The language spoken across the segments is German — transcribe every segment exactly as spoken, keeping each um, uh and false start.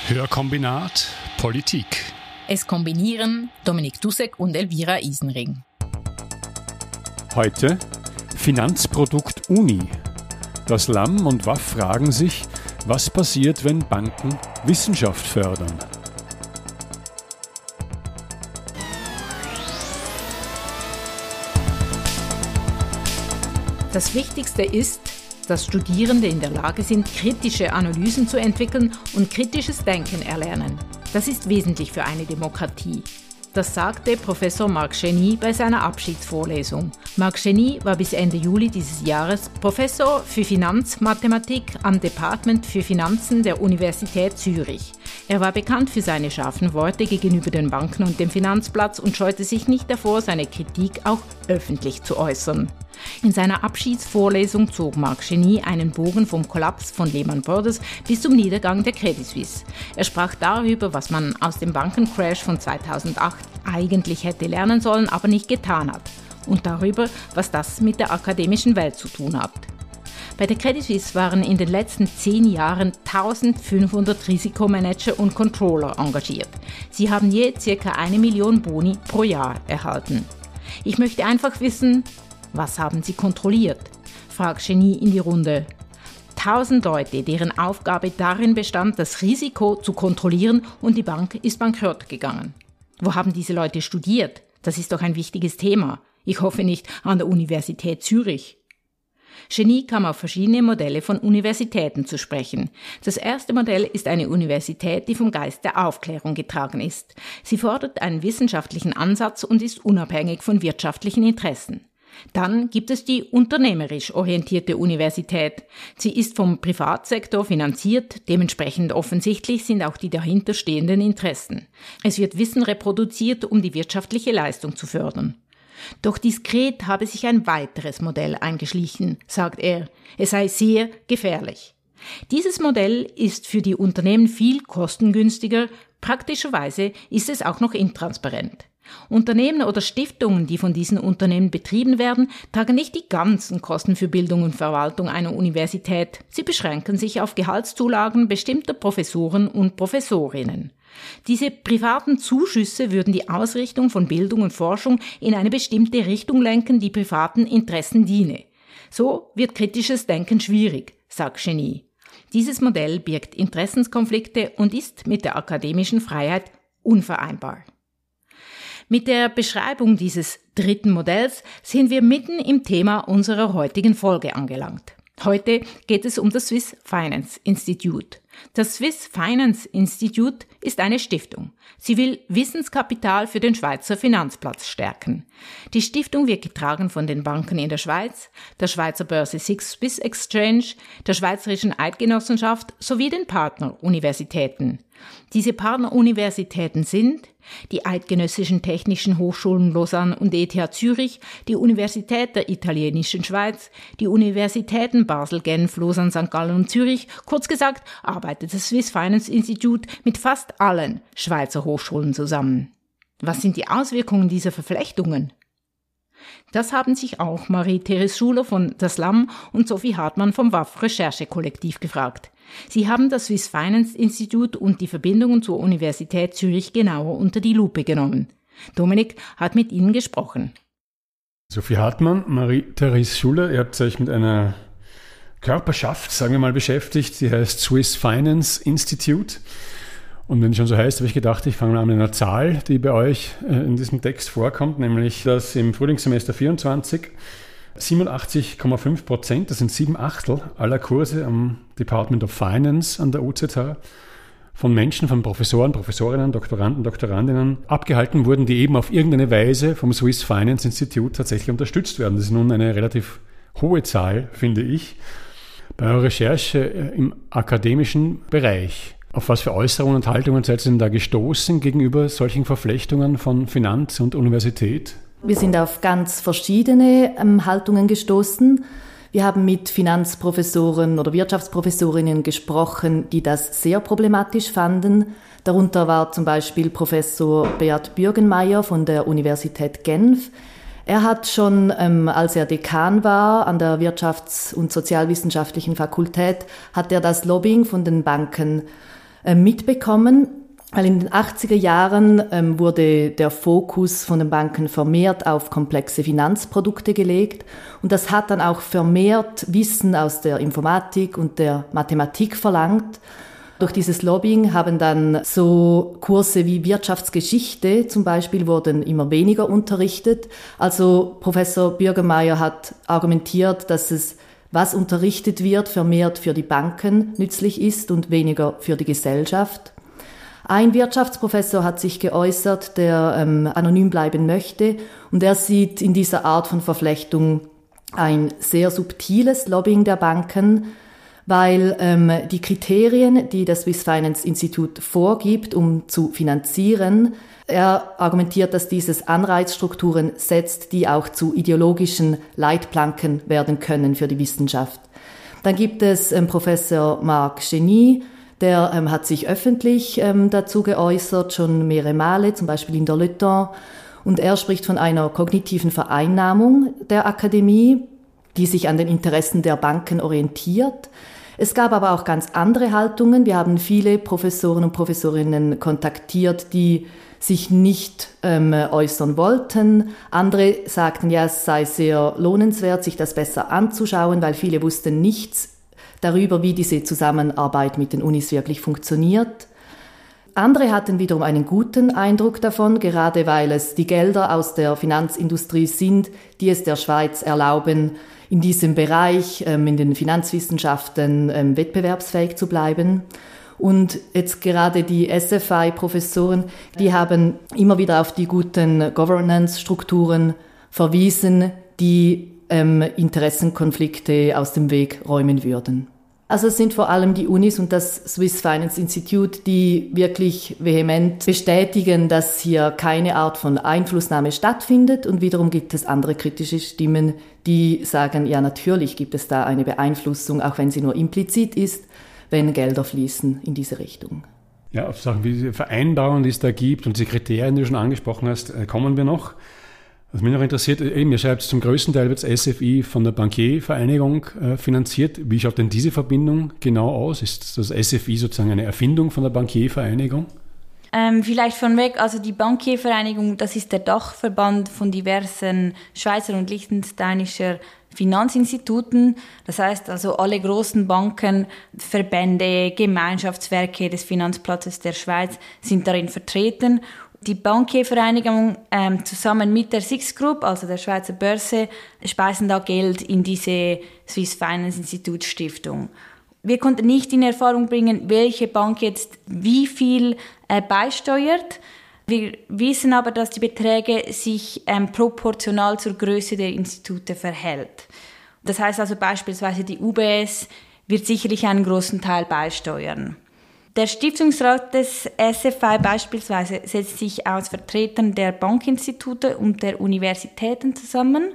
Hörkombinat Politik. Es kombinieren Dominik Dussek und Elvira Isenring. Heute Finanzprodukt Uni. Das L A M und W A F fragen sich, was passiert, wenn Banken Wissenschaft fördern. Das Wichtigste ist, dass Studierende in der Lage sind, kritische Analysen zu entwickeln und kritisches Denken erlernen. Das ist wesentlich für eine Demokratie. Das sagte Professor Marc Cheny bei seiner Abschiedsvorlesung. Marc Cheny war bis Ende Juli dieses Jahres Professor für Finanzmathematik am Department für Finanzen der Universität Zürich. Er war bekannt für seine scharfen Worte gegenüber den Banken und dem Finanzplatz und scheute sich nicht davor, seine Kritik auch öffentlich zu äußern. In seiner Abschiedsvorlesung zog Marc Cheny einen Bogen vom Kollaps von Lehman Brothers bis zum Niedergang der Credit Suisse. Er sprach darüber, was man aus dem Bankencrash von zweitausendacht eigentlich hätte lernen sollen, aber nicht getan hat. Und darüber, was das mit der akademischen Welt zu tun hat. Bei der Credit Suisse waren in den letzten zehn Jahren eintausendfünfhundert Risikomanager und Controller engagiert. Sie haben je ca. eine Million Boni pro Jahr erhalten. Ich möchte einfach wissen, was haben Sie kontrolliert? Fragt Cheny in die Runde. Tausend Leute, deren Aufgabe darin bestand, das Risiko zu kontrollieren, und die Bank ist bankrott gegangen. Wo haben diese Leute studiert? Das ist doch ein wichtiges Thema. Ich hoffe nicht an der Universität Zürich. Cheny kam auf verschiedene Modelle von Universitäten zu sprechen. Das erste Modell ist eine Universität, die vom Geist der Aufklärung getragen ist. Sie fordert einen wissenschaftlichen Ansatz und ist unabhängig von wirtschaftlichen Interessen. Dann gibt es die unternehmerisch orientierte Universität. Sie ist vom Privatsektor finanziert, dementsprechend offensichtlich sind auch die dahinterstehenden Interessen. Es wird Wissen reproduziert, um die wirtschaftliche Leistung zu fördern. Doch diskret habe sich ein weiteres Modell eingeschlichen, sagt er. Es sei sehr gefährlich. Dieses Modell ist für die Unternehmen viel kostengünstiger, praktischerweise ist es auch noch intransparent. Unternehmen oder Stiftungen, die von diesen Unternehmen betrieben werden, tragen nicht die ganzen Kosten für Bildung und Verwaltung einer Universität. Sie beschränken sich auf Gehaltszulagen bestimmter Professoren und Professorinnen. Diese privaten Zuschüsse würden die Ausrichtung von Bildung und Forschung in eine bestimmte Richtung lenken, die privaten Interessen diene. So wird kritisches Denken schwierig, sagt Cheny. Dieses Modell birgt Interessenskonflikte und ist mit der akademischen Freiheit unvereinbar. Mit der Beschreibung dieses dritten Modells sind wir mitten im Thema unserer heutigen Folge angelangt. Heute geht es um das Swiss Finance Institute. Das Swiss Finance Institute ist eine Stiftung. Sie will Wissenskapital für den Schweizer Finanzplatz stärken. Die Stiftung wird getragen von den Banken in der Schweiz, der Schweizer Börse SIX Swiss Exchange, der Schweizerischen Eidgenossenschaft sowie den Partneruniversitäten. Diese Partneruniversitäten sind die Eidgenössischen Technischen Hochschulen Lausanne und E T H Zürich, die Universität der Italienischen Schweiz, die Universitäten Basel, Genf, Lausanne, Sankt Gallen und Zürich. Kurz gesagt, arbeitet das Swiss Finance Institute mit fast allen Schweizer Hochschulen zusammen. Was sind die Auswirkungen dieser Verflechtungen? Das haben sich auch Marie-Therese Schuler von das L A M und Sophie Hartmann vom W A F Recherchekollektiv gefragt. Sie haben das Swiss Finance Institute und die Verbindungen zur Universität Zürich genauer unter die Lupe genommen. Dominik hat mit Ihnen gesprochen. Sophie Hartmann, Marie-Therese Schuler, ihr habt euch mit einer Körperschaft, sagen wir mal, beschäftigt, die heißt Swiss Finance Institute. Und wenn es schon so heißt, habe ich gedacht, ich fange mal an mit einer Zahl, die bei euch in diesem Text vorkommt, nämlich, dass im Frühlingssemester vierundzwanzig siebenundachtzig Komma fünf Prozent, das sind sieben Achtel aller Kurse am Department of Finance an der U Z H, von Menschen, von Professoren, Professorinnen, Doktoranden, Doktorandinnen abgehalten wurden, die eben auf irgendeine Weise vom Swiss Finance Institute tatsächlich unterstützt werden. Das ist nun eine relativ hohe Zahl, finde ich, bei eurer Recherche im akademischen Bereich. Auf was für Äußerungen und Haltungen seid ihr denn da gestoßen gegenüber solchen Verflechtungen von Finanz und Universität? Wir sind auf ganz verschiedene ähm, Haltungen gestoßen. Wir haben mit Finanzprofessoren oder Wirtschaftsprofessorinnen gesprochen, die das sehr problematisch fanden. Darunter war zum Beispiel Professor Beat Bürgenmeier von der Universität Genf. Er hat schon, ähm, als er Dekan war an der Wirtschafts- und Sozialwissenschaftlichen Fakultät, hat er das Lobbying von den Banken äh, mitbekommen. Weil in den achtziger Jahren ähm, wurde der Fokus von den Banken vermehrt auf komplexe Finanzprodukte gelegt. Und das hat dann auch vermehrt Wissen aus der Informatik und der Mathematik verlangt. Durch dieses Lobbying haben dann so Kurse wie Wirtschaftsgeschichte zum Beispiel wurden immer weniger unterrichtet. Also Professor Bürgermeier hat argumentiert, dass es, was unterrichtet wird, vermehrt für die Banken nützlich ist und weniger für die Gesellschaft. Ein Wirtschaftsprofessor hat sich geäußert, der ähm, anonym bleiben möchte, und er sieht in dieser Art von Verflechtung ein sehr subtiles Lobbying der Banken, weil ähm, die Kriterien, die das Swiss Finance Institute vorgibt, um zu finanzieren, er argumentiert, dass dieses Anreizstrukturen setzt, die auch zu ideologischen Leitplanken werden können für die Wissenschaft. Dann gibt es ähm, Professor Marc Genie, der ähm, hat sich öffentlich ähm, dazu geäußert, schon mehrere Male, zum Beispiel in der Le Temps. Und er spricht von einer kognitiven Vereinnahmung der Akademie, die sich an den Interessen der Banken orientiert. Es gab aber auch ganz andere Haltungen. Wir haben viele Professoren und Professorinnen kontaktiert, die sich nicht ähm, äußern wollten. Andere sagten, ja, es sei sehr lohnenswert, sich das besser anzuschauen, weil viele wussten nichts darüber, wie diese Zusammenarbeit mit den Unis wirklich funktioniert. Andere hatten wiederum einen guten Eindruck davon, gerade weil es die Gelder aus der Finanzindustrie sind, die es der Schweiz erlauben, in diesem Bereich, ähm, in den Finanzwissenschaften, ähm, wettbewerbsfähig zu bleiben. Und jetzt gerade die S F I-Professoren, die haben immer wieder auf die guten Governance-Strukturen verwiesen, die ähm, Interessenkonflikte aus dem Weg räumen würden. Also es sind vor allem die Unis und das Swiss Finance Institute, die wirklich vehement bestätigen, dass hier keine Art von Einflussnahme stattfindet. Und wiederum gibt es andere kritische Stimmen, die sagen, ja, natürlich gibt es da eine Beeinflussung, auch wenn sie nur implizit ist, wenn Gelder fließen in diese Richtung. Ja, auf Sachen wie diese Vereinbarungen, die es da gibt und diese Kriterien, die du schon angesprochen hast, kommen wir noch. Was mich noch interessiert, eben, ihr schreibt, zum größten Teil wird das S F I von der Bankiervereinigung äh, finanziert. Wie schaut denn diese Verbindung genau aus? Ist das S F I sozusagen eine Erfindung von der Bankiervereinigung? Ähm, vielleicht von weg, also die Bankiervereinigung, das ist der Dachverband von diversen Schweizer und liechtensteinischer Finanzinstituten. Das heißt also alle großen Banken, Verbände, Gemeinschaftswerke des Finanzplatzes der Schweiz sind darin vertreten. Die Bankiervereinigung ähm, zusammen mit der SIX Group, also der Schweizer Börse, speisen da Geld in diese Swiss Finance Institute Stiftung. Wir konnten nicht in Erfahrung bringen, welche Bank jetzt wie viel äh, beisteuert. Wir wissen aber, dass die Beträge sich ähm, proportional zur Größe der Institute verhält. Das heißt also beispielsweise die U B S wird sicherlich einen großen Teil beisteuern. Der Stiftungsrat des S F I beispielsweise setzt sich aus Vertretern der Bankinstitute und der Universitäten zusammen,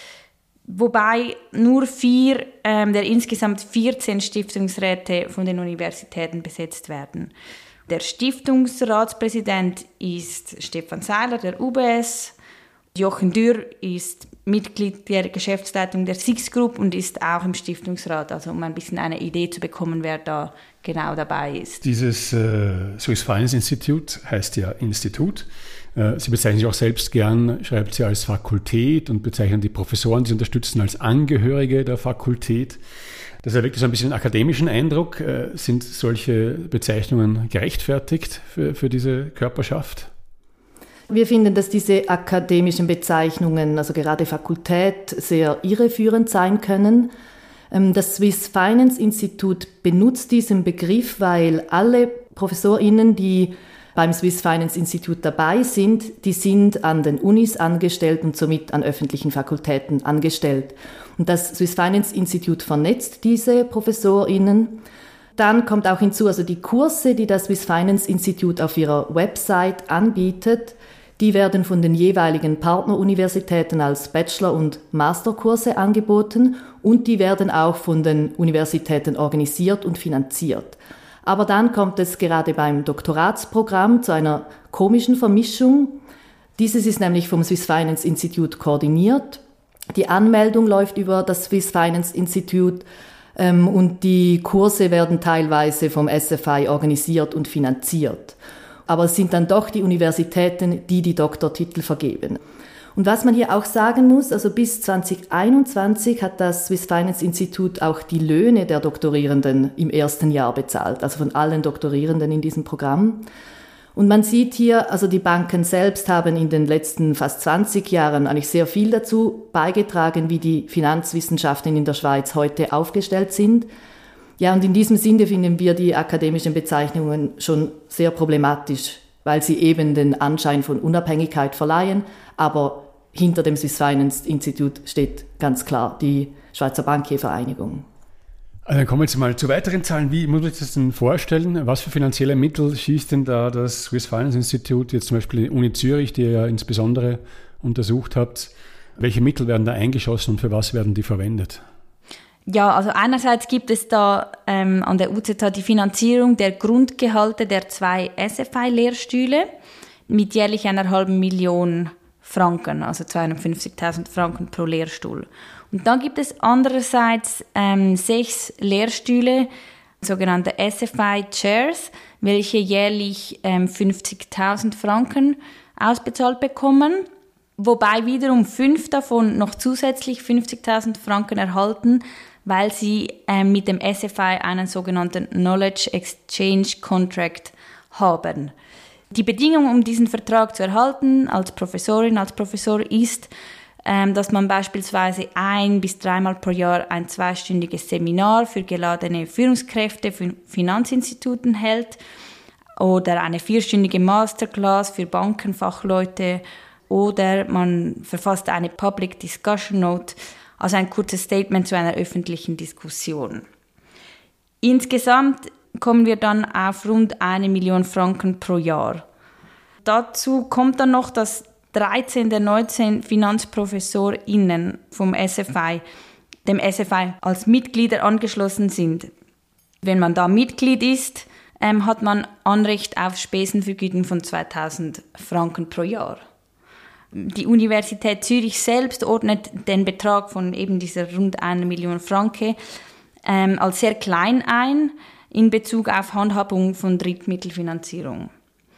wobei nur vier ähm, der insgesamt vierzehn Stiftungsräte von den Universitäten besetzt werden. Der Stiftungsratspräsident ist Stefan Seiler, der U B S. Jochen Dürr ist Mitglied der Geschäftsleitung der SIX Group und ist auch im Stiftungsrat, also um ein bisschen eine Idee zu bekommen, wer da genau dabei ist. Dieses äh, Swiss Finance Institute heißt ja Institut. Äh, Sie bezeichnen sich auch selbst gern, schreibt sie als Fakultät und bezeichnen die Professoren, die sie unterstützen, als Angehörige der Fakultät. Das erweckt so ein bisschen einen akademischen Eindruck. Äh, sind solche Bezeichnungen gerechtfertigt für, für diese Körperschaft? Wir finden, dass diese akademischen Bezeichnungen, also gerade Fakultät, sehr irreführend sein können. Das Swiss Finance Institute benutzt diesen Begriff, weil alle ProfessorInnen, die beim Swiss Finance Institute dabei sind, die sind an den Unis angestellt und somit an öffentlichen Fakultäten angestellt. Und das Swiss Finance Institute vernetzt diese ProfessorInnen. Dann kommt auch hinzu, also die Kurse, die das Swiss Finance Institute auf ihrer Website anbietet, die werden von den jeweiligen Partneruniversitäten als Bachelor- und Masterkurse angeboten und die werden auch von den Universitäten organisiert und finanziert. Aber dann kommt es gerade beim Doktoratsprogramm zu einer komischen Vermischung. Dieses ist nämlich vom Swiss Finance Institute koordiniert. Die Anmeldung läuft über das Swiss Finance Institute. Ähm, und die Kurse werden teilweise vom S F I organisiert und finanziert. Aber es sind dann doch die Universitäten, die die Doktortitel vergeben. Und was man hier auch sagen muss, also bis zwanzig einundzwanzig hat das Swiss Finance Institute auch die Löhne der Doktorierenden im ersten Jahr bezahlt, also von allen Doktorierenden in diesem Programm. Und man sieht hier, also die Banken selbst haben in den letzten fast zwanzig Jahren eigentlich sehr viel dazu beigetragen, wie die Finanzwissenschaften in der Schweiz heute aufgestellt sind. Ja, und in diesem Sinne finden wir die akademischen Bezeichnungen schon sehr problematisch, weil sie eben den Anschein von Unabhängigkeit verleihen, aber hinter dem Swiss Finance Institute steht ganz klar die Schweizer Bankiervereinigung. Also dann kommen wir jetzt mal zu weiteren Zahlen. Wie muss man sich das denn vorstellen? Was für finanzielle Mittel schießt denn da das Swiss Finance Institute, jetzt zum Beispiel die Uni Zürich, die ihr ja insbesondere untersucht habt? Welche Mittel werden da eingeschossen und für was werden die verwendet? Ja, also einerseits gibt es da ähm, an der U Z H die Finanzierung der Grundgehalte der zwei S F I-Lehrstühle mit jährlich einer halben Million Franken, also zweihundertfünfzigtausend Franken pro Lehrstuhl. Und dann gibt es andererseits ähm, sechs Lehrstühle, sogenannte S F I-Chairs, welche jährlich ähm, fünfzigtausend Franken ausbezahlt bekommen, wobei wiederum fünf davon noch zusätzlich fünfzigtausend Franken erhalten, weil sie ähm, mit dem S F I einen sogenannten Knowledge Exchange Contract haben. Die Bedingung, um diesen Vertrag zu erhalten als Professorin, als Professor, ist, ähm, dass man beispielsweise ein- bis dreimal pro Jahr ein zweistündiges Seminar für geladene Führungskräfte für Finanzinstituten hält oder eine vierstündige Masterclass für Bankenfachleute oder man verfasst eine Public Discussion Note, also ein kurzes Statement zu einer öffentlichen Diskussion. Insgesamt kommen wir dann auf rund eine Million Franken pro Jahr. Dazu kommt dann noch, dass dreizehn der neunzehn FinanzprofessorInnen vom S F I, dem S F I als Mitglieder angeschlossen sind. Wenn man da Mitglied ist, ähm, hat man Anrecht auf Spesenvergütung von zweitausend Franken pro Jahr. Die Universität Zürich selbst ordnet den Betrag von eben dieser rund einer Million Franken ähm, als sehr klein ein in Bezug auf Handhabung von Drittmittelfinanzierung.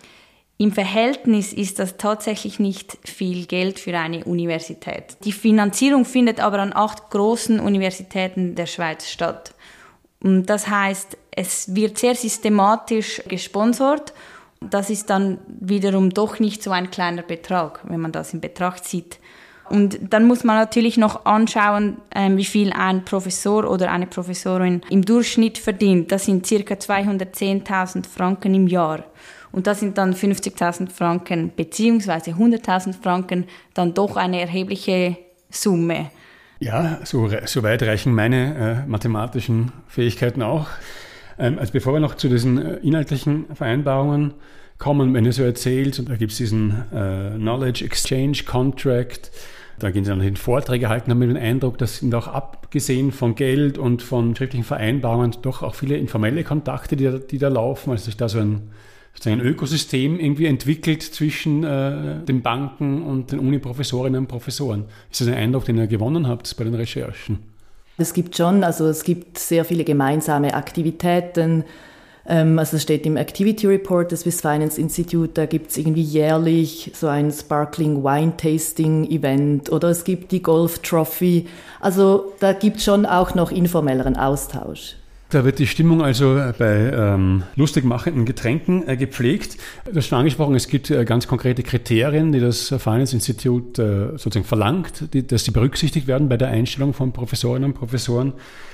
Im Verhältnis ist das tatsächlich nicht viel Geld für eine Universität. Die Finanzierung findet aber an acht großen Universitäten der Schweiz statt. Und das heißt, es wird sehr systematisch gesponsert. Das ist dann wiederum doch nicht so ein kleiner Betrag, wenn man das in Betracht zieht. Und dann muss man natürlich noch anschauen, wie viel ein Professor oder eine Professorin im Durchschnitt verdient. Das sind ca. zweihundertzehntausend Franken im Jahr. Und das sind dann fünfzigtausend Franken bzw. hunderttausend Franken dann doch eine erhebliche Summe. Ja, so, so weit reichen meine äh, mathematischen Fähigkeiten auch. Ähm, also bevor wir noch zu diesen äh, inhaltlichen Vereinbarungen kommen, wenn ihr so erzählt, und da gibt es diesen äh, Knowledge Exchange Contract, da gehen sie dann hin Vorträge halten, haben wir den Eindruck, dass sind auch abgesehen von Geld und von schriftlichen Vereinbarungen doch auch viele informelle Kontakte, die da, die da laufen, also sich da so ein, sozusagen ein Ökosystem irgendwie entwickelt zwischen äh, den Banken und den Uni-Professorinnen und Professoren. Ist das ein Eindruck, den ihr gewonnen habt bei den Recherchen? Es gibt schon, also es gibt sehr viele gemeinsame Aktivitäten. Also es steht im Activity Report des Swiss Finance Institute, da gibt es irgendwie jährlich so ein Sparkling Wine Tasting Event oder es gibt die Golf Trophy. Also da gibt es schon auch noch informelleren Austausch. Da wird die Stimmung also bei ähm, lustig machenden Getränken äh, gepflegt. Du hast schon angesprochen, es gibt äh, ganz konkrete Kriterien, die das Finance Institute äh, sozusagen verlangt, die, dass sie berücksichtigt werden bei der Einstellung von Professorinnen und Professoren.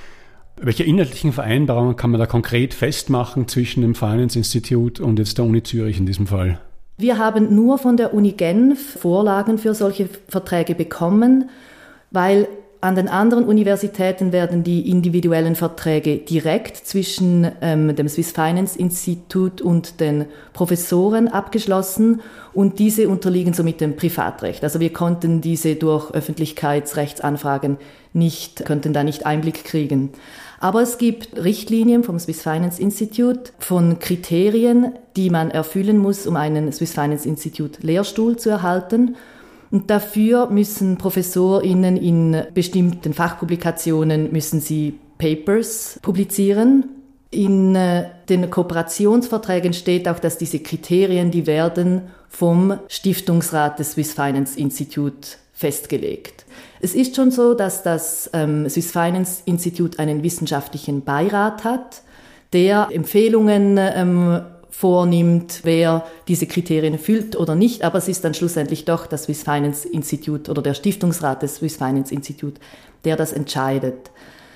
Welche inhaltlichen Vereinbarungen kann man da konkret festmachen zwischen dem Finance Institute und jetzt der Uni Zürich in diesem Fall? Wir haben nur von der Uni Genf Vorlagen für solche Verträge bekommen, weil an den anderen Universitäten werden die individuellen Verträge direkt zwischen ähm, dem Swiss Finance Institute und den Professoren abgeschlossen und diese unterliegen somit dem Privatrecht. Also wir konnten diese durch Öffentlichkeitsrechtsanfragen nicht, könnten da nicht Einblick kriegen. Aber es gibt Richtlinien vom Swiss Finance Institute von Kriterien, die man erfüllen muss, um einen Swiss Finance Institute Lehrstuhl zu erhalten. Und dafür müssen ProfessorInnen in bestimmten Fachpublikationen müssen sie Papers publizieren. In äh, den Kooperationsverträgen steht auch, dass diese Kriterien, die werden vom Stiftungsrat des Swiss Finance Institute festgelegt. Es ist schon so, dass das ähm, Swiss Finance Institute einen wissenschaftlichen Beirat hat, der Empfehlungen ähm, vornimmt, wer diese Kriterien erfüllt oder nicht. Aber es ist dann schlussendlich doch das Swiss Finance Institute oder der Stiftungsrat des Swiss Finance Institute, der das entscheidet.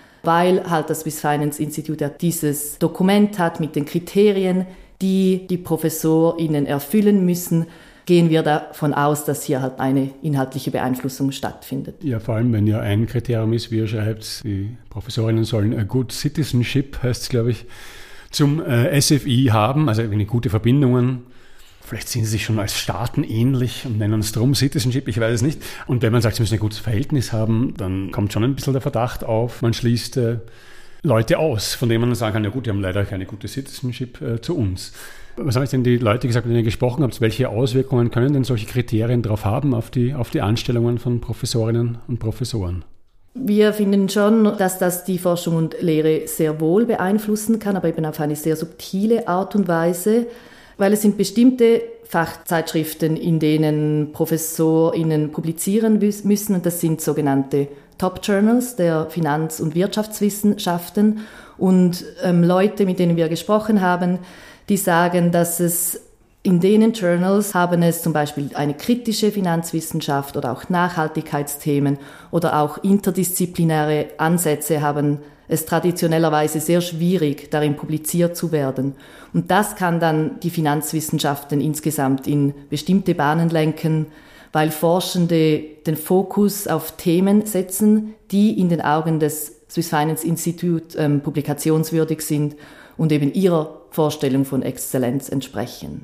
Weil halt das Swiss Finance Institute ja dieses Dokument hat mit den Kriterien, die die ProfessorInnen erfüllen müssen, gehen wir davon aus, dass hier halt eine inhaltliche Beeinflussung stattfindet. Ja, vor allem, wenn ja ein Kriterium ist, wie ihr schreibt, die Professorinnen sollen a good citizenship, heißt es, glaube ich, zum äh, S F I haben, also eine gute Verbindungen. Vielleicht sehen sie sich schon als Staaten ähnlich und nennen es drum Citizenship, ich weiß es nicht. Und wenn man sagt, sie müssen ein gutes Verhältnis haben, dann kommt schon ein bisschen der Verdacht auf, man schließt äh, Leute aus, von denen man dann sagen kann, ja gut, die haben leider keine gute Citizenship äh, zu uns. Was haben euch denn die Leute gesagt, mit denen ihr gesprochen habt? Welche Auswirkungen können denn solche Kriterien darauf haben, auf die, auf die Anstellungen von Professorinnen und Professoren? Wir finden schon, dass das die Forschung und Lehre sehr wohl beeinflussen kann, aber eben auf eine sehr subtile Art und Weise, weil es sind bestimmte Fachzeitschriften, in denen ProfessorInnen publizieren müssen, und das sind sogenannte Top Journals der Finanz- und Wirtschaftswissenschaften. Und ähm, Leute, mit denen wir gesprochen haben, die sagen, dass es in denen Journals haben es zum Beispiel eine kritische Finanzwissenschaft oder auch Nachhaltigkeitsthemen oder auch interdisziplinäre Ansätze haben es traditionellerweise sehr schwierig, darin publiziert zu werden. Und das kann dann die Finanzwissenschaften insgesamt in bestimmte Bahnen lenken, weil Forschende den Fokus auf Themen setzen, die in den Augen des Swiss Finance Institute ähm, publikationswürdig sind und eben ihrer Vorstellung von Exzellenz entsprechen.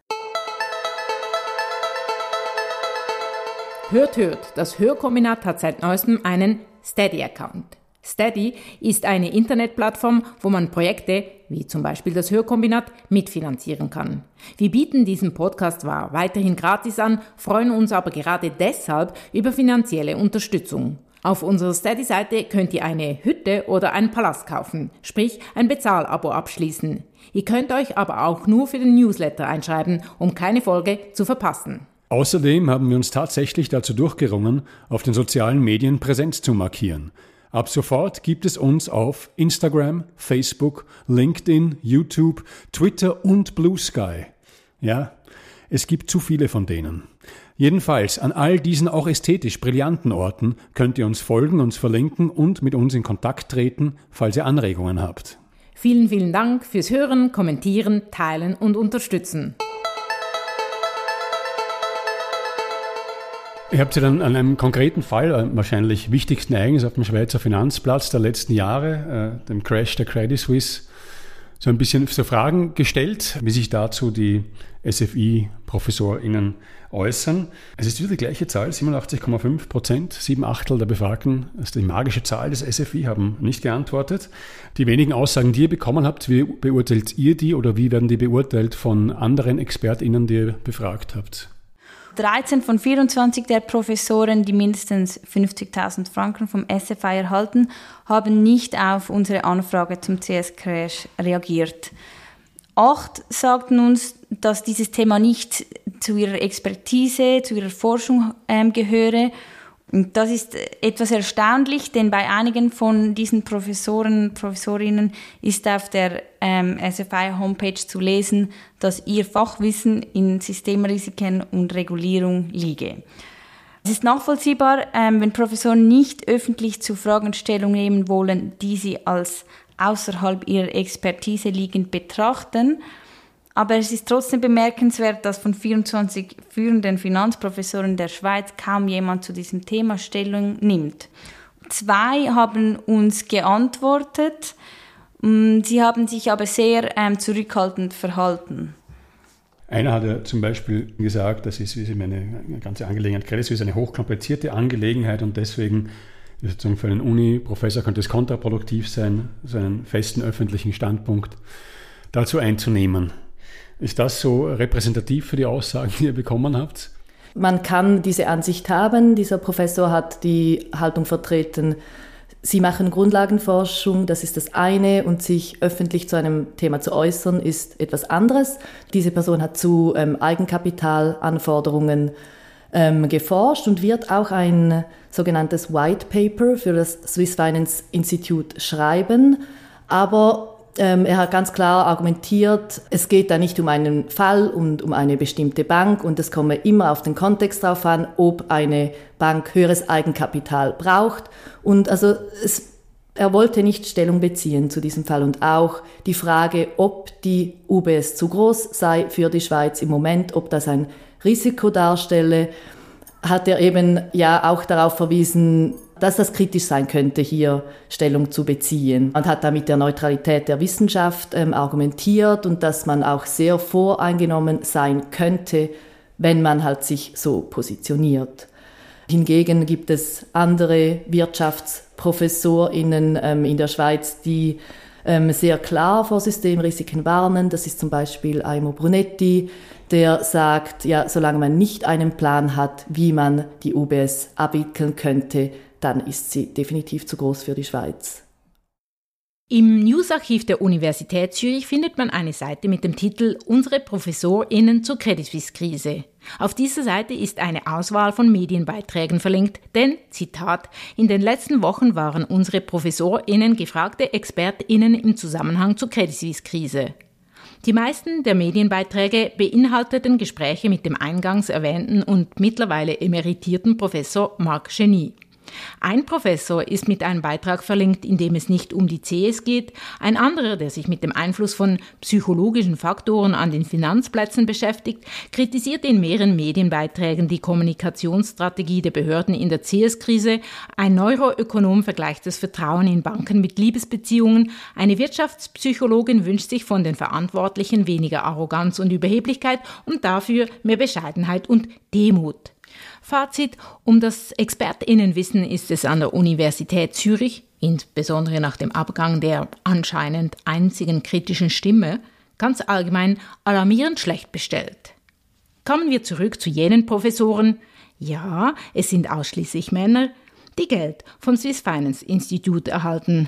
Hört, hört, das Hörkombinat hat seit neuestem einen Steady-Account. Steady ist eine Internetplattform, wo man Projekte, wie zum Beispiel das Hörkombinat, mitfinanzieren kann. Wir bieten diesen Podcast zwar weiterhin gratis an, freuen uns aber gerade deshalb über finanzielle Unterstützung. Auf unserer Steady-Seite könnt ihr eine Hütte oder einen Palast kaufen, sprich ein Bezahlabo abschließen. Ihr könnt euch aber auch nur für den Newsletter einschreiben, um keine Folge zu verpassen. Außerdem haben wir uns tatsächlich dazu durchgerungen, auf den sozialen Medien Präsenz zu markieren. Ab sofort gibt es uns auf Instagram, Facebook, LinkedIn, YouTube, Twitter und Blue Sky. Ja, es gibt zu viele von denen. Jedenfalls, an all diesen auch ästhetisch brillanten Orten könnt ihr uns folgen, uns verlinken und mit uns in Kontakt treten, falls ihr Anregungen habt. Vielen, vielen Dank fürs Hören, Kommentieren, Teilen und Unterstützen. Ihr habt ja dann an einem konkreten Fall, äh, wahrscheinlich wichtigsten Ereignis auf dem Schweizer Finanzplatz der letzten Jahre, äh, dem Crash der Credit Suisse, so ein bisschen so Fragen gestellt, wie sich dazu die S F I-ProfessorInnen äußern. Es ist wieder die gleiche Zahl, siebenundachtzig Komma fünf Prozent, sieben Achtel der Befragten, das ist die magische Zahl des S F I, haben nicht geantwortet. Die wenigen Aussagen, die ihr bekommen habt, wie beurteilt ihr die oder wie werden die beurteilt von anderen ExpertInnen, die ihr befragt habt? dreizehn von vierundzwanzig der Professoren, die mindestens fünfzigtausend Franken vom S F I erhalten, haben nicht auf unsere Anfrage zum C S-Crash reagiert. Acht sagten uns, dass dieses Thema nicht zu ihrer Expertise, zu ihrer Forschung ähm, gehöre. Und das ist etwas erstaunlich, denn bei einigen von diesen Professoren und Professorinnen ist auf der ähm, S F I-Homepage zu lesen, dass ihr Fachwissen in Systemrisiken und Regulierung liege. Es ist nachvollziehbar, ähm, wenn Professoren nicht öffentlich zu Fragen Stellung nehmen wollen, die sie als außerhalb ihrer Expertise liegend betrachten. Aber es ist trotzdem bemerkenswert, dass von vierundzwanzig führenden Finanzprofessoren der Schweiz kaum jemand zu diesem Thema Stellung nimmt. Zwei haben uns geantwortet, sie haben sich aber sehr ähm, zurückhaltend verhalten. Einer hat ja zum Beispiel gesagt, das ist eine, eine ganze Angelegenheit, Credit Suisse ist eine hochkomplizierte Angelegenheit und deswegen sozusagen für einen Uni-Professor könnte es kontraproduktiv sein, so einen festen öffentlichen Standpunkt dazu einzunehmen. Ist das so repräsentativ für die Aussagen, die ihr bekommen habt? Man kann diese Ansicht haben. Dieser Professor hat die Haltung vertreten, Sie machen Grundlagenforschung, das ist das eine, und sich öffentlich zu einem Thema zu äußern, ist etwas anderes. Diese Person hat zu ähm, Eigenkapitalanforderungen ähm, geforscht und wird auch ein sogenanntes White Paper für das Swiss Finance Institute schreiben. Aber ähm, er hat ganz klar argumentiert, es geht da nicht um einen Fall und um eine bestimmte Bank, und es komme immer auf den Kontext drauf an, ob eine Bank höheres Eigenkapital braucht. Und also es, er wollte nicht Stellung beziehen zu diesem Fall, und auch die Frage, ob die U B S zu groß sei für die Schweiz im Moment, ob das ein Risiko darstelle, hat er eben ja auch darauf verwiesen, dass das kritisch sein könnte, hier Stellung zu beziehen. Man hat da mit der Neutralität der Wissenschaft ähm, argumentiert und dass man auch sehr voreingenommen sein könnte, wenn man halt sich so positioniert. Hingegen gibt es andere WirtschaftsprofessorInnen ähm, in der Schweiz, die ähm, sehr klar vor Systemrisiken warnen. Das ist zum Beispiel Aimo Brunetti, der sagt, ja, solange man nicht einen Plan hat, wie man die U B S abwickeln könnte, dann ist sie definitiv zu groß für die Schweiz. Im Newsarchiv der Universität Zürich findet man eine Seite mit dem Titel »Unsere ProfessorInnen zur Credit Suisse-Krise«. Auf dieser Seite ist eine Auswahl von Medienbeiträgen verlinkt, denn, Zitat, »in den letzten Wochen waren unsere ProfessorInnen gefragte ExpertInnen im Zusammenhang zur Credit Suisse-Krise«. Die meisten der Medienbeiträge beinhalteten Gespräche mit dem eingangs erwähnten und mittlerweile emeritierten Professor Marc Genie. Ein Professor ist mit einem Beitrag verlinkt, in dem es nicht um die C S geht, ein anderer, der sich mit dem Einfluss von psychologischen Faktoren an den Finanzplätzen beschäftigt, kritisiert in mehreren Medienbeiträgen die Kommunikationsstrategie der Behörden in der C S-Krise, ein Neuroökonom vergleicht das Vertrauen in Banken mit Liebesbeziehungen, eine Wirtschaftspsychologin wünscht sich von den Verantwortlichen weniger Arroganz und Überheblichkeit und dafür mehr Bescheidenheit und Demut. Fazit: Um das ExpertInnenwissen ist es an der Universität Zürich, insbesondere nach dem Abgang der anscheinend einzigen kritischen Stimme, ganz allgemein alarmierend schlecht bestellt. Kommen wir zurück zu jenen Professoren, ja, es sind ausschließlich Männer, die Geld vom Swiss Finance Institute erhalten.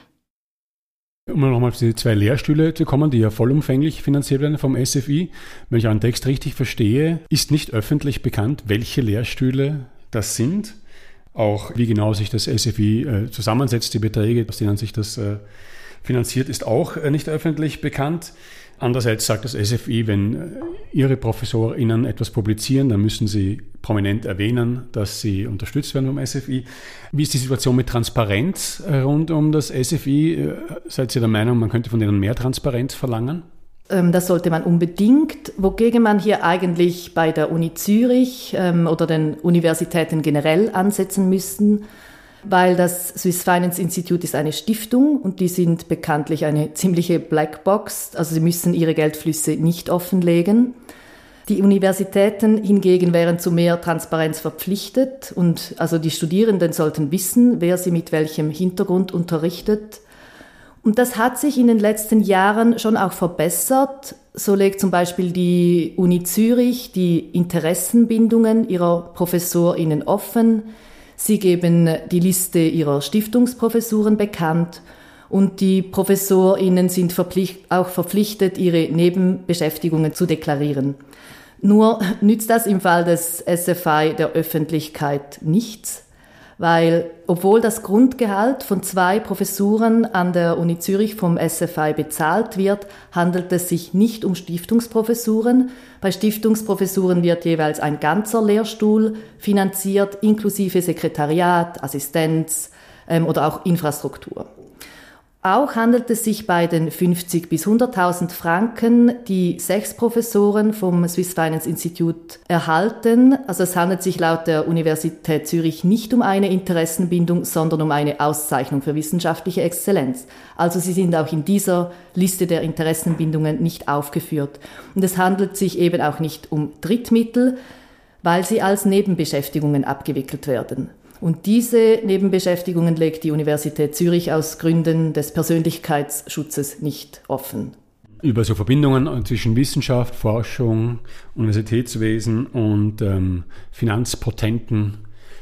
Um nochmal auf diese zwei Lehrstühle zu kommen, die ja vollumfänglich finanziert werden vom S F I. Wenn ich einen Text richtig verstehe, ist nicht öffentlich bekannt, welche Lehrstühle das sind. Auch wie genau sich das S F I äh, zusammensetzt, die Beträge, aus denen sich das äh, finanziert, ist auch äh, nicht öffentlich bekannt. Andererseits sagt das S F I, wenn äh, Ihre ProfessorInnen etwas publizieren, dann müssen Sie prominent erwähnen, dass sie unterstützt werden vom S F I. Wie ist die Situation mit Transparenz rund um das S F I? Seid ihr der Meinung, man könnte von denen mehr Transparenz verlangen? Das sollte man unbedingt, wogegen man hier eigentlich bei der Uni Zürich ähm, oder den Universitäten generell ansetzen müssten, weil das Swiss Finance Institute ist eine Stiftung und die sind bekanntlich eine ziemliche Blackbox, also sie müssen ihre Geldflüsse nicht offenlegen. Die Universitäten hingegen wären zu mehr Transparenz verpflichtet und also die Studierenden sollten wissen, wer sie mit welchem Hintergrund unterrichtet. Und das hat sich in den letzten Jahren schon auch verbessert. So legt zum Beispiel die Uni Zürich die Interessenbindungen ihrer ProfessorInnen offen. Sie geben die Liste ihrer Stiftungsprofessuren bekannt und die ProfessorInnen sind verpflicht, auch verpflichtet, ihre Nebenbeschäftigungen zu deklarieren. Nur nützt das im Fall des S F I der Öffentlichkeit nichts, weil obwohl das Grundgehalt von zwei Professuren an der Uni Zürich vom S F I bezahlt wird, handelt es sich nicht um Stiftungsprofessuren. Bei Stiftungsprofessuren wird jeweils ein ganzer Lehrstuhl finanziert, inklusive Sekretariat, Assistenz ähm, oder auch Infrastruktur. Auch handelt es sich bei den fünfzig bis hunderttausend Franken, die sechs Professoren vom Swiss Finance Institute erhalten. Also es handelt sich laut der Universität Zürich nicht um eine Interessenbindung, sondern um eine Auszeichnung für wissenschaftliche Exzellenz. Also sie sind auch in dieser Liste der Interessenbindungen nicht aufgeführt. Und es handelt sich eben auch nicht um Drittmittel, weil sie als Nebenbeschäftigungen abgewickelt werden. Und diese Nebenbeschäftigungen legt die Universität Zürich aus Gründen des Persönlichkeitsschutzes nicht offen. Über so Verbindungen zwischen Wissenschaft, Forschung, Universitätswesen und ähm, finanzpotenten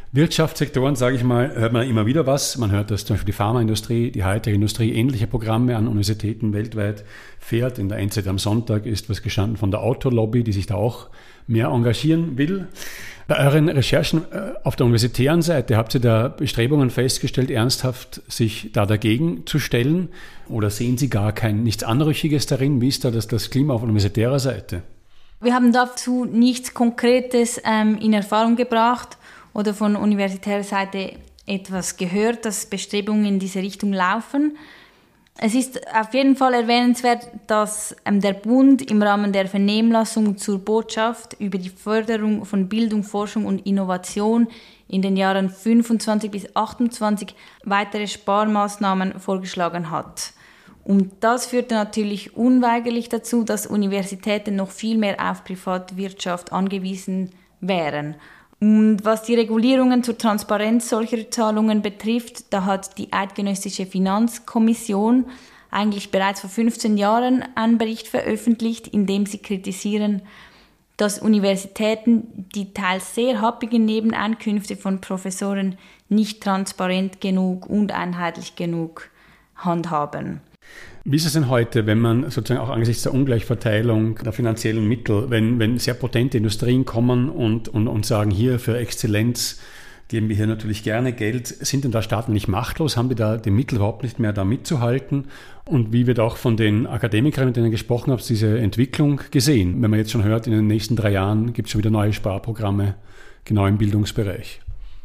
Wirtschaftssektoren, sage ich mal, hört man immer wieder was. Man hört, dass zum Beispiel die Pharmaindustrie, die Hightech-Industrie ähnliche Programme an Universitäten weltweit fährt. In der N Z am Sonntag ist was gestanden von der Autolobby, die sich da auch mehr engagieren will. Bei euren Recherchen auf der universitären Seite habt ihr da Bestrebungen festgestellt, ernsthaft sich da dagegen zu stellen? Oder sehen Sie gar kein nichts Anrüchiges darin? Wie ist da das, das Klima auf universitärer Seite? Wir haben dazu nichts Konkretes ähm, in Erfahrung gebracht oder von universitärer Seite etwas gehört, dass Bestrebungen in diese Richtung laufen. Es ist auf jeden Fall erwähnenswert, dass ähm, der Bund im Rahmen der Vernehmlassung zur Botschaft über die Förderung von Bildung, Forschung und Innovation in den Jahren fünfundzwanzig bis achtundzwanzig weitere Sparmaßnahmen vorgeschlagen hat. Und das führte natürlich unweigerlich dazu, dass Universitäten noch viel mehr auf Privatwirtschaft angewiesen wären. Und was die Regulierungen zur Transparenz solcher Zahlungen betrifft, da hat die Eidgenössische Finanzkommission eigentlich bereits vor fünfzehn Jahren einen Bericht veröffentlicht, in dem sie kritisieren, dass Universitäten die teils sehr happigen Nebeneinkünfte von Professoren nicht transparent genug und einheitlich genug handhaben. Wie ist es denn heute, wenn man sozusagen auch angesichts der Ungleichverteilung der finanziellen Mittel, wenn, wenn sehr potente Industrien kommen und, und, und sagen, hier für Exzellenz geben wir hier natürlich gerne Geld, sind denn da Staaten nicht machtlos? Haben die da die Mittel überhaupt nicht mehr da mitzuhalten? Und wie wird auch von den Akademikern, mit denen ihr gesprochen habt, diese Entwicklung gesehen? Wenn man jetzt schon hört, in den nächsten drei Jahren gibt es schon wieder neue Sparprogramme, genau im Bildungsbereich.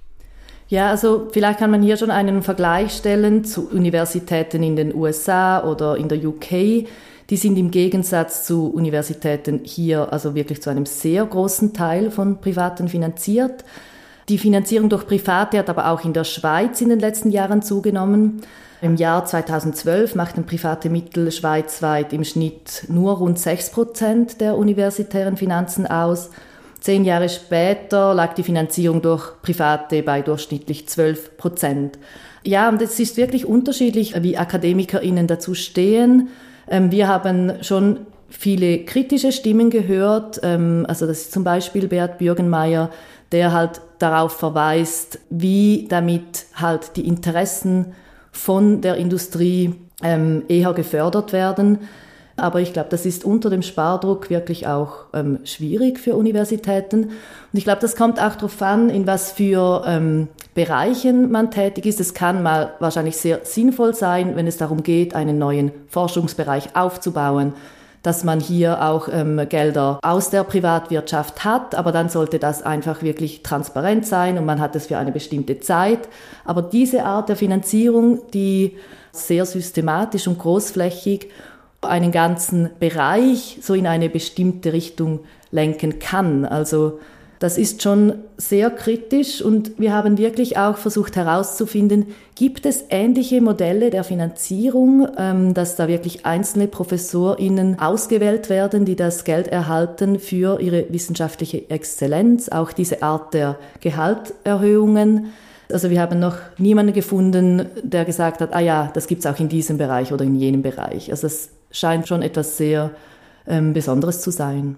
Ja, also vielleicht kann man hier schon einen Vergleich stellen zu Universitäten in den U S A oder in der U K. Die sind im Gegensatz zu Universitäten hier also wirklich zu einem sehr großen Teil von Privaten finanziert. Die Finanzierung durch Private hat aber auch in der Schweiz in den letzten Jahren zugenommen. Im Jahr zweitausendzwölf machten private Mittel schweizweit im Schnitt nur rund sechs Prozent der universitären Finanzen aus. Zehn Jahre später lag die Finanzierung durch Private bei durchschnittlich zwölf Prozent. Ja, und es ist wirklich unterschiedlich, wie AkademikerInnen dazu stehen. Wir haben schon viele kritische Stimmen gehört. Also das ist zum Beispiel Bert Bürgenmeier, der halt darauf verweist, wie damit halt die Interessen von der Industrie eher gefördert werden. Aber ich glaube, das ist unter dem Spardruck wirklich auch ähm, schwierig für Universitäten. Und ich glaube, das kommt auch darauf an, in was für ähm, Bereichen man tätig ist. Es kann mal wahrscheinlich sehr sinnvoll sein, wenn es darum geht, einen neuen Forschungsbereich aufzubauen, dass man hier auch ähm, Gelder aus der Privatwirtschaft hat. Aber dann sollte das einfach wirklich transparent sein und man hat es für eine bestimmte Zeit. Aber diese Art der Finanzierung, die sehr systematisch und großflächig einen ganzen Bereich so in eine bestimmte Richtung lenken kann. Also das ist schon sehr kritisch und wir haben wirklich auch versucht herauszufinden, gibt es ähnliche Modelle der Finanzierung, ähm, dass da wirklich einzelne ProfessorInnen ausgewählt werden, die das Geld erhalten für ihre wissenschaftliche Exzellenz, auch diese Art der Gehaltserhöhungen. Also wir haben noch niemanden gefunden, der gesagt hat, ah ja, das gibt's auch in diesem Bereich oder in jenem Bereich. Also es scheint schon etwas sehr ähm, Besonderes zu sein.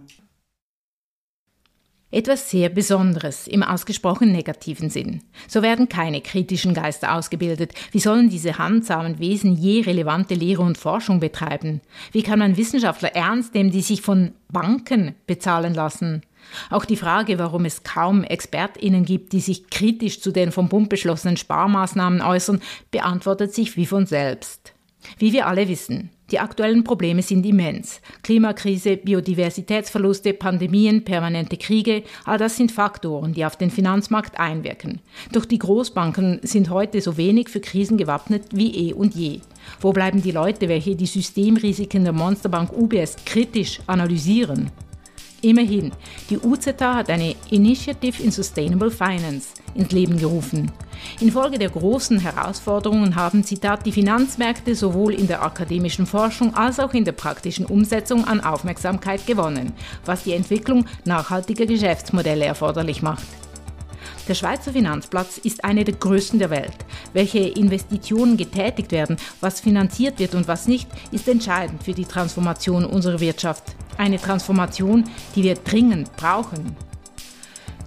Etwas sehr Besonderes im ausgesprochen negativen Sinn. So werden keine kritischen Geister ausgebildet. Wie sollen diese handsamen Wesen je relevante Lehre und Forschung betreiben? Wie kann man Wissenschaftler ernst nehmen, die sich von Banken bezahlen lassen? Auch die Frage, warum es kaum ExpertInnen gibt, die sich kritisch zu den vom Bund beschlossenen Sparmaßnahmen äußern, beantwortet sich wie von selbst. Wie wir alle wissen, die aktuellen Probleme sind immens. Klimakrise, Biodiversitätsverluste, Pandemien, permanente Kriege, all das sind Faktoren, die auf den Finanzmarkt einwirken. Doch die Großbanken sind heute so wenig für Krisen gewappnet wie eh und je. Wo bleiben die Leute, welche die Systemrisiken der Monsterbank U B S kritisch analysieren? Immerhin, die U Z H hat eine Initiative in Sustainable Finance ins Leben gerufen. Infolge der großen Herausforderungen haben, Zitat, die Finanzmärkte sowohl in der akademischen Forschung als auch in der praktischen Umsetzung an Aufmerksamkeit gewonnen, was die Entwicklung nachhaltiger Geschäftsmodelle erforderlich macht. Der Schweizer Finanzplatz ist eine der größten der Welt. Welche Investitionen getätigt werden, was finanziert wird und was nicht, ist entscheidend für die Transformation unserer Wirtschaft. Eine Transformation, die wir dringend brauchen.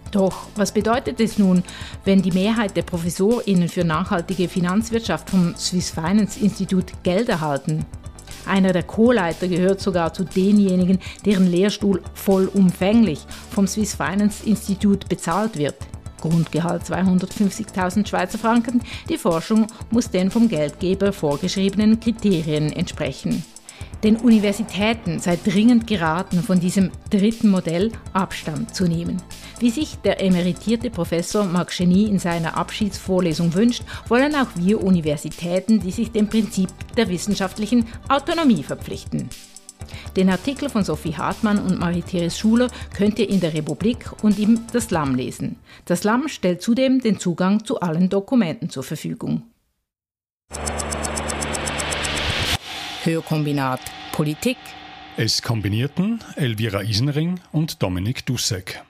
Doch was bedeutet es nun, wenn die Mehrheit der ProfessorInnen für nachhaltige Finanzwirtschaft vom Swiss Finance Institute Geld erhalten? Einer der Co-Leiter gehört sogar zu denjenigen, deren Lehrstuhl vollumfänglich vom Swiss Finance Institute bezahlt wird. Grundgehalt zweihundertfünfzigtausend Schweizer Franken. Die Forschung muss den vom Geldgeber vorgeschriebenen Kriterien entsprechen. Den Universitäten sei dringend geraten, von diesem dritten Modell Abstand zu nehmen. Wie sich der emeritierte Professor Marc Cheny in seiner Abschiedsvorlesung wünscht, wollen auch wir Universitäten, die sich dem Prinzip der wissenschaftlichen Autonomie verpflichten. Den Artikel von Sophie Hartmann und Marie-Therese Schuler könnt ihr in der Republik und im Das Lamm lesen. Das Lamm stellt zudem den Zugang zu allen Dokumenten zur Verfügung. Hörkombinat Politik. Es kombinierten Elvira Isenring und Dominik Dussek.